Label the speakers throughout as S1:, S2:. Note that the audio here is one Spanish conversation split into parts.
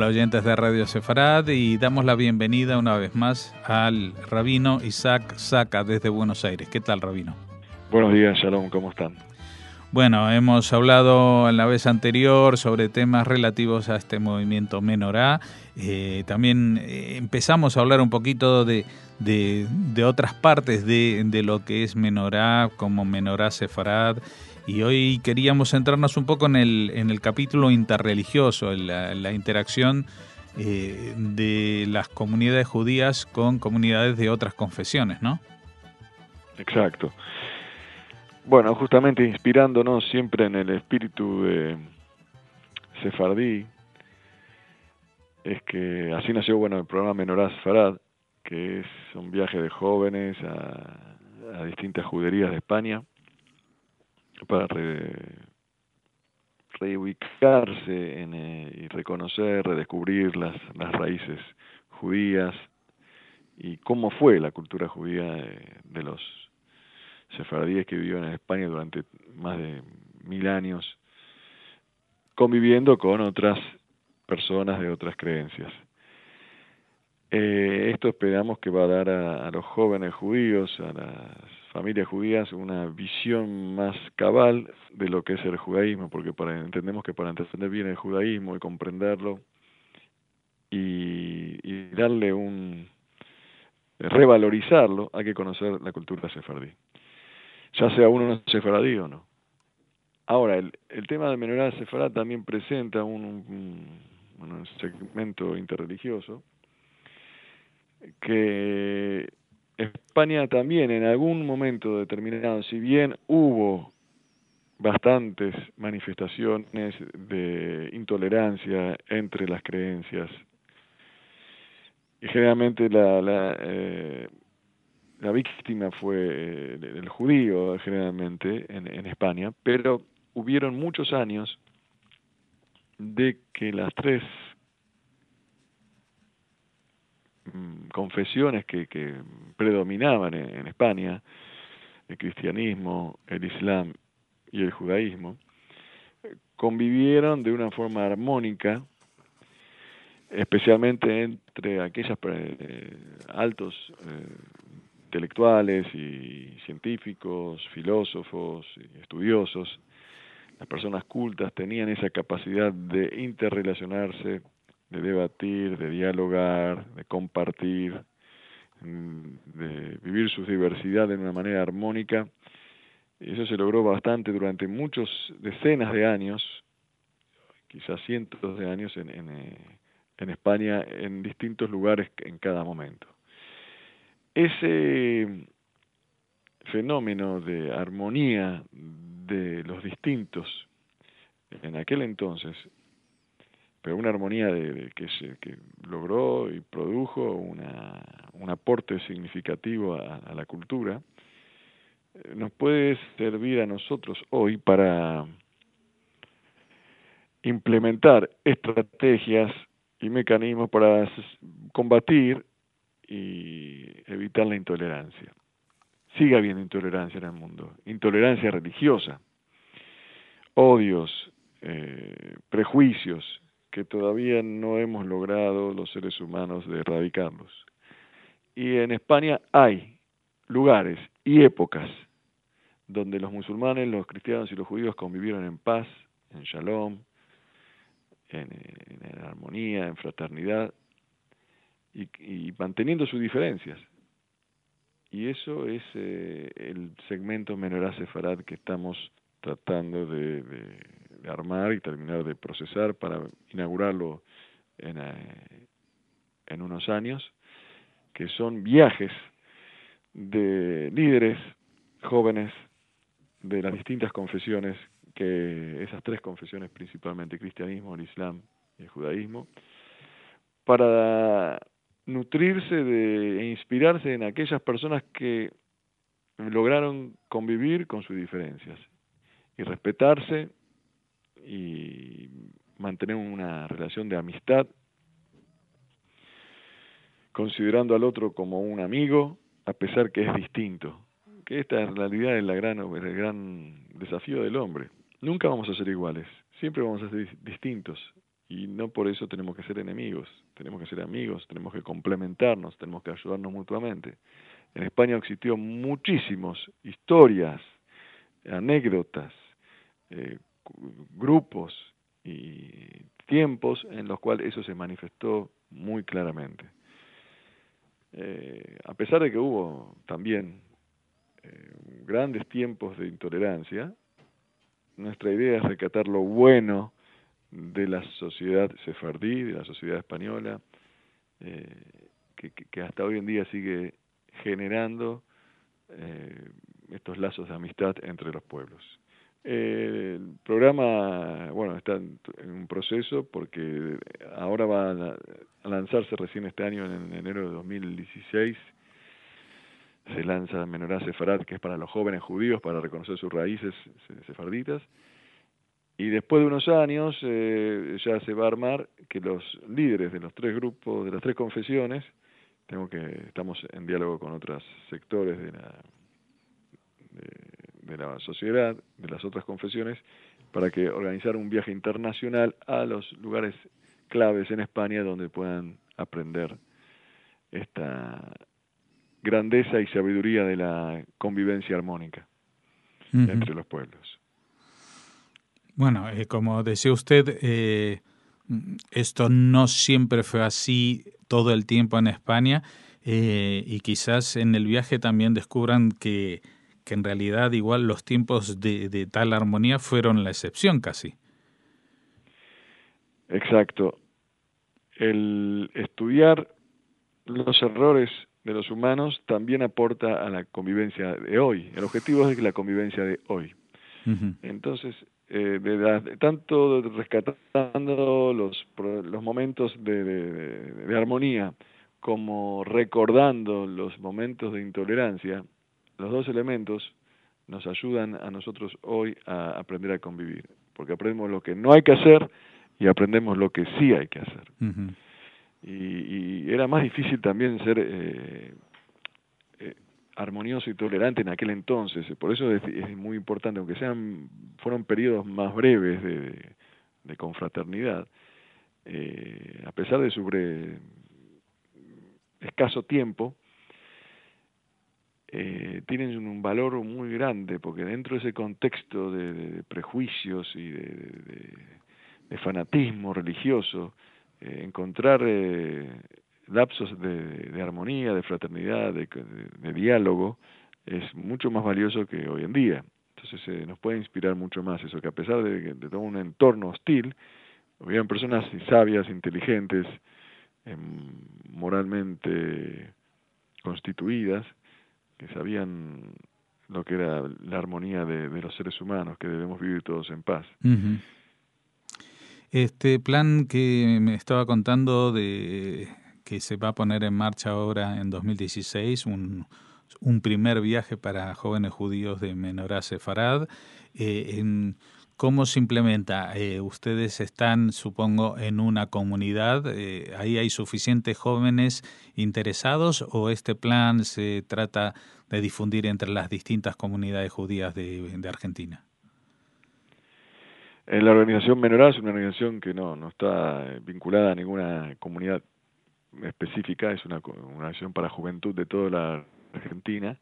S1: Hola oyentes de Radio Sefarad, y damos la bienvenida una vez más al rabino Isaac Saka desde Buenos Aires. ¿Qué tal, rabino?
S2: Buenos días, Shalom, ¿cómo están?
S1: Bueno, hemos hablado en la vez anterior sobre temas relativos a este movimiento Menorá. También empezamos a hablar un poquito de otras partes de lo que es Menorá, como Menorá Sefarad. Y hoy queríamos centrarnos un poco en el capítulo interreligioso, en la interacción de las comunidades judías con comunidades de otras confesiones, ¿no?
S2: Exacto. Bueno, justamente inspirándonos siempre en el espíritu de sefardí, es que así nació el programa Menorá Sefarad, que es un viaje de jóvenes a distintas juderías de España para reubicarse y reconocer, redescubrir las raíces judías y cómo fue la cultura judía de los sefardíes que vivieron en España durante más de 1000 años, conviviendo con otras personas de otras creencias. Esto esperamos que va a dar a los jóvenes judíos, a las familias judías, una visión más cabal de lo que es el judaísmo, porque entendemos que para entender bien el judaísmo y comprenderlo y darle revalorizarlo, hay que conocer la cultura sefardí, ya sea uno sefaradí o no. Ahora, el tema de Menorá Sefarad también presenta un segmento interreligioso que España también en algún momento determinado, si bien hubo bastantes manifestaciones de intolerancia entre las creencias, y generalmente la víctima fue el judío generalmente en España, pero hubieron muchos años de que las tres confesiones que predominaban en España, el cristianismo, el islam y el judaísmo, convivieron de una forma armónica, especialmente entre aquellos altos intelectuales y científicos, filósofos y estudiosos. Las personas cultas tenían esa capacidad de interrelacionarse, de debatir, de dialogar, de compartir, de vivir su diversidad de una manera armónica. Eso se logró bastante durante muchas decenas de años, quizás cientos de años en España, en distintos lugares en cada momento. Ese fenómeno de armonía de los distintos en aquel entonces, pero una armonía que logró y produjo un aporte significativo a la cultura, nos puede servir a nosotros hoy para implementar estrategias y mecanismos para combatir y evitar la intolerancia. Sigue habiendo intolerancia en el mundo, intolerancia religiosa, odios, prejuicios que todavía no hemos logrado los seres humanos de erradicarlos. Y en España hay lugares y épocas donde los musulmanes, los cristianos y los judíos convivieron en paz, en shalom, en armonía, en fraternidad y manteniendo sus diferencias. Y eso es el segmento Menorá Sefarad que estamos tratando de armar y terminar de procesar para inaugurarlo en unos años, que son viajes de líderes jóvenes de las distintas confesiones, que esas tres confesiones principalmente, cristianismo, el islam y el judaísmo, para nutrirse e inspirarse en aquellas personas que lograron convivir con sus diferencias y respetarse y mantener una relación de amistad, considerando al otro como un amigo, a pesar que es distinto. Que esta en realidad es el gran desafío del hombre. Nunca vamos a ser iguales, siempre vamos a ser distintos. y no por eso tenemos que ser enemigos, tenemos que ser amigos, tenemos que complementarnos, tenemos que ayudarnos mutuamente. En España existió muchísimas historias, anécdotas, grupos y tiempos en los cuales eso se manifestó muy claramente. A pesar de que hubo también grandes tiempos de intolerancia, nuestra idea es rescatar lo bueno de la sociedad sefardí, de la sociedad española, que hasta hoy en día sigue generando estos lazos de amistad entre los pueblos. El programa, bueno, está en un proceso porque ahora va a lanzarse recién este año, en enero de 2016, se lanza Menorá Sefarad, que es para los jóvenes judíos, para reconocer sus raíces sefarditas. Y después de unos años ya se va a armar que los líderes de los tres grupos, de las tres confesiones, estamos en diálogo con otros sectores de la sociedad, de las otras confesiones, para que organizar un viaje internacional a los lugares claves en España donde puedan aprender esta grandeza y sabiduría de la convivencia armónica entre los pueblos.
S1: Bueno, como decía usted, esto no siempre fue así todo el tiempo en España, y quizás en el viaje también descubran que en realidad igual los tiempos de tal armonía fueron la excepción casi.
S2: Exacto. El estudiar los errores de los humanos también aporta a la convivencia de hoy. El objetivo es la convivencia de hoy. Uh-huh. Entonces, tanto rescatando los momentos de armonía como recordando los momentos de intolerancia, los dos elementos nos ayudan a nosotros hoy a aprender a convivir, porque aprendemos lo que no hay que hacer y aprendemos lo que sí hay que hacer. Uh-huh. Y era más difícil también ser armonioso y tolerante en aquel entonces, por eso es muy importante, aunque fueron periodos más breves de confraternidad, a pesar de su escaso tiempo, tienen un valor muy grande, porque dentro de ese contexto de prejuicios y de fanatismo religioso, encontrar lapsos de armonía, de fraternidad, de diálogo, es mucho más valioso que hoy en día. Entonces nos puede inspirar mucho más eso, que a pesar de todo un entorno hostil, hubieran personas sabias, inteligentes, moralmente constituidas, que sabían lo que era la armonía de los seres humanos, que debemos vivir todos en paz.
S1: Uh-huh. Este plan que me estaba contando de que se va a poner en marcha ahora en 2016, un primer viaje para jóvenes judíos de Menorá Sefarad, ¿cómo se implementa? Ustedes están, supongo, en una comunidad, ¿ahí hay suficientes jóvenes interesados o este plan se trata de difundir entre las distintas comunidades judías de Argentina?
S2: La organización Menorá es una organización que no está vinculada a ninguna comunidad específica, es una organización para juventud de toda la Argentina,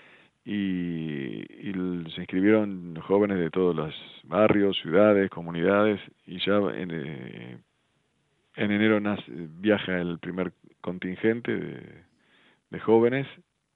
S2: y se inscribieron jóvenes de todos los barrios, ciudades, comunidades, y ya en enero viaja el primer contingente de jóvenes,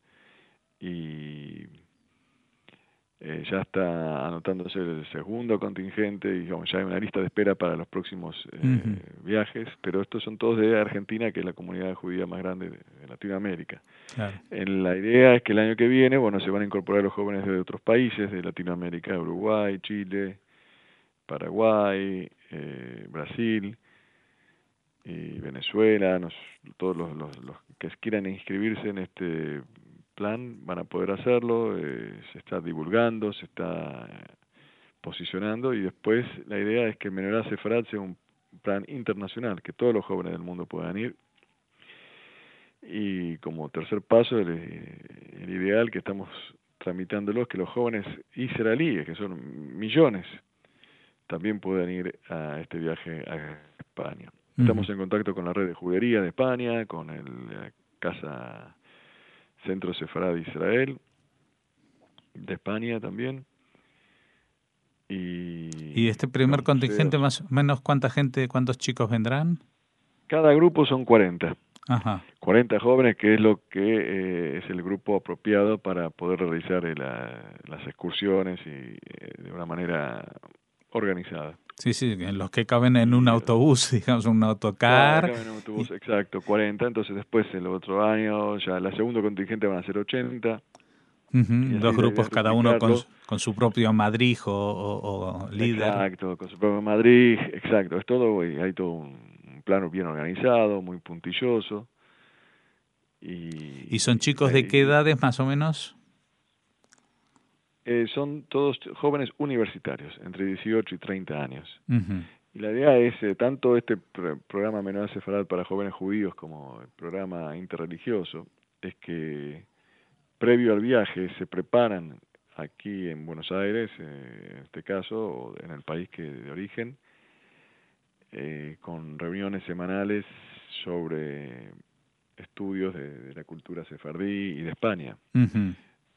S2: y ya está anotándose el segundo contingente, y digamos, ya hay una lista de espera para los próximos viajes, pero estos son todos de Argentina, que es la comunidad judía más grande de Latinoamérica. Claro. La idea es que el año que viene, se van a incorporar los jóvenes de otros países de Latinoamérica, Uruguay, Chile, Paraguay, Brasil y Venezuela. Todos los que quieran inscribirse en este plan van a poder hacerlo, se está divulgando, se está posicionando, y después la idea es que Menorá Sefarad sea un plan internacional, que todos los jóvenes del mundo puedan ir, y como tercer paso el ideal que estamos tramitándolo es que los jóvenes israelíes, que son millones, también puedan ir a este viaje a España. Estamos en contacto con la red de judería de España, con la Casa Centro Sefarad Israel, de España también.
S1: ¿Y este primer contingente, más o menos, cuántos chicos vendrán?
S2: Cada grupo son 40.
S1: Ajá.
S2: 40 jóvenes, que es lo que es el grupo apropiado para poder realizar las excursiones y de una manera organizada.
S1: Sí, en los que caben en un autobús, digamos, un autocar.
S2: Claro, caben en un autobús, exacto, 40. Entonces después, el otro año, ya la segundo contingente van a ser 80.
S1: Dos grupos, cada uno con su propio madrij o líder.
S2: Exacto, con su propio madrij, exacto. Es todo, hay todo un plano bien organizado, muy puntilloso.
S1: ¿Y son chicos de qué edades más o menos?
S2: Son todos jóvenes universitarios, entre 18 y 30 años.
S1: Uh-huh.
S2: Y la idea es, tanto este programa Menorá Sefarad para jóvenes judíos como el programa interreligioso, es que previo al viaje se preparan aquí en Buenos Aires, en este caso, o en el país de origen, con reuniones semanales sobre estudios de la cultura sefardí y de España.
S1: Uh-huh.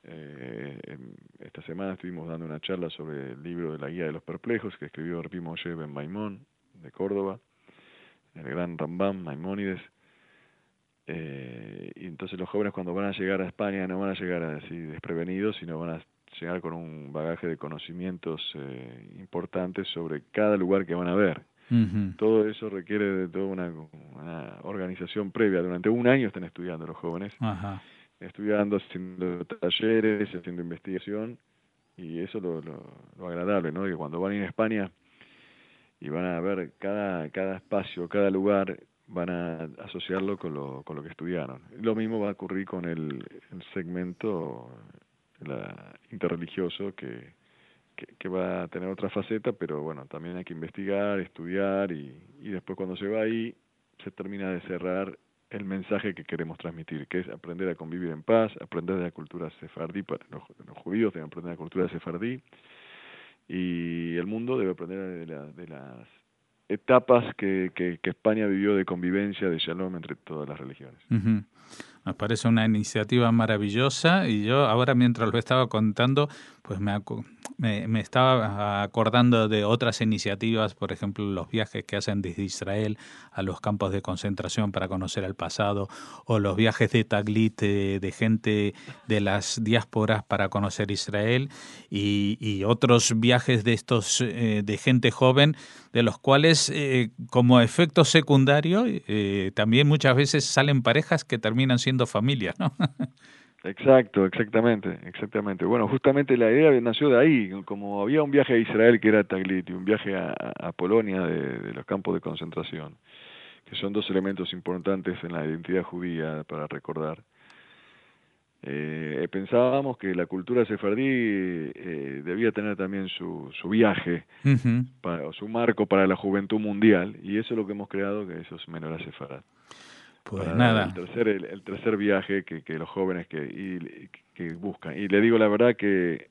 S2: Esta semana estuvimos dando una charla sobre el libro de la Guía de los Perplejos que escribió Rabbi Moshe Ben Maimón de Córdoba, el gran Rambam Maimónides. Y entonces los jóvenes, cuando van a llegar a España, no van a llegar así desprevenidos, sino van a llegar con un bagaje de conocimientos importantes sobre cada lugar que van a ver.
S1: Uh-huh.
S2: Todo eso requiere de toda una organización previa. Durante un año están estudiando los jóvenes.
S1: Ajá.
S2: Estudiando, haciendo talleres, haciendo investigación, y eso lo agradable, ¿no? Que cuando van a ir a España y van a ver cada espacio, cada lugar, van a asociarlo con lo que estudiaron. Lo mismo va a ocurrir con el segmento interreligioso que va a tener otra faceta, pero bueno, también hay que investigar, estudiar, y después cuando se va ahí se termina de cerrar el mensaje que queremos transmitir, que es aprender a convivir en paz, aprender de la cultura sefardí. Los judíos deben aprender de la cultura sefardí, y el mundo debe aprender de las etapas que España vivió de convivencia, de shalom entre todas las religiones.
S1: Uh-huh. Me parece una iniciativa maravillosa, y yo ahora, mientras lo estaba contando, pues me estaba acordando de otras iniciativas, por ejemplo, los viajes que hacen desde Israel a los campos de concentración para conocer el pasado, o los viajes de Taglit de gente de las diásporas para conocer Israel, y otros viajes de estos de gente joven, de los cuales como efecto secundario también muchas veces salen parejas que terminan siendo familias, ¿no?
S2: Exactamente. Bueno, justamente la idea nació de ahí. Como había un viaje a Israel que era Taglit y un viaje a Polonia de los campos de concentración, que son dos elementos importantes en la identidad judía para recordar. Pensábamos que la cultura sefardí debía tener también su viaje,
S1: uh-huh,
S2: su marco para la juventud mundial, y eso es lo que hemos creado, que eso es Menorá Sefarad.
S1: Pues nada.
S2: El tercer viaje que los jóvenes que buscan. Y le digo la verdad que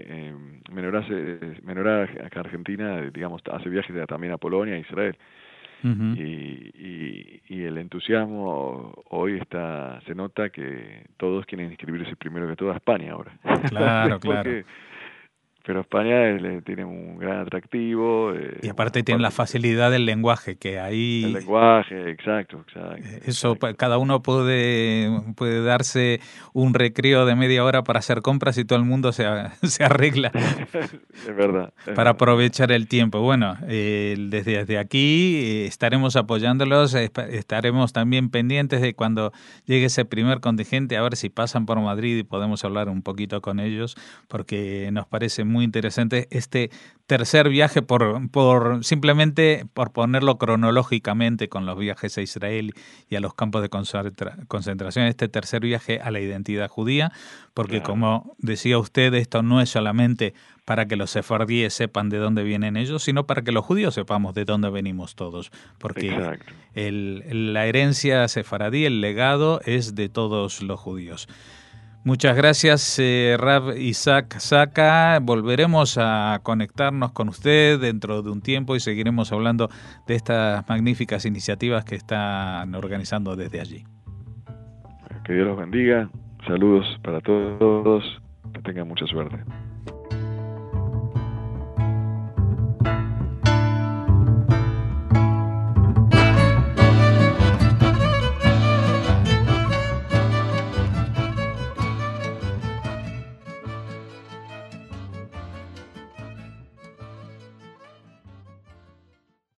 S2: Menorá acá Argentina, digamos, hace viajes también a Polonia, a Israel.
S1: Uh-huh.
S2: Y el entusiasmo hoy se nota que todos quieren inscribirse primero que todo a España ahora.
S1: Claro.
S2: Pero España tiene un gran atractivo.
S1: Y aparte tiene la facilidad del lenguaje, que ahí...
S2: El lenguaje, exacto.
S1: Eso, cada uno puede darse un recreo de media hora para hacer compras y todo el mundo se arregla.
S2: Es verdad.
S1: Para aprovechar el tiempo. Bueno, desde aquí estaremos apoyándolos, estaremos también pendientes de cuando llegue ese primer contingente, a ver si pasan por Madrid y podemos hablar un poquito con ellos, porque nos parece muy interesante este tercer viaje, simplemente por ponerlo cronológicamente con los viajes a Israel y a los campos de concentración, este tercer viaje a la identidad judía, porque como decía usted, esto no es solamente para que los sefardíes sepan de dónde vienen ellos, sino para que los judíos sepamos de dónde venimos todos, porque la herencia sefaradí, el legado, es de todos los judíos. Muchas gracias, Rav Isaac Saka. Volveremos a conectarnos con usted dentro de un tiempo y seguiremos hablando de estas magníficas iniciativas que están organizando desde allí.
S2: Que Dios los bendiga. Saludos para todos. Que tengan mucha suerte.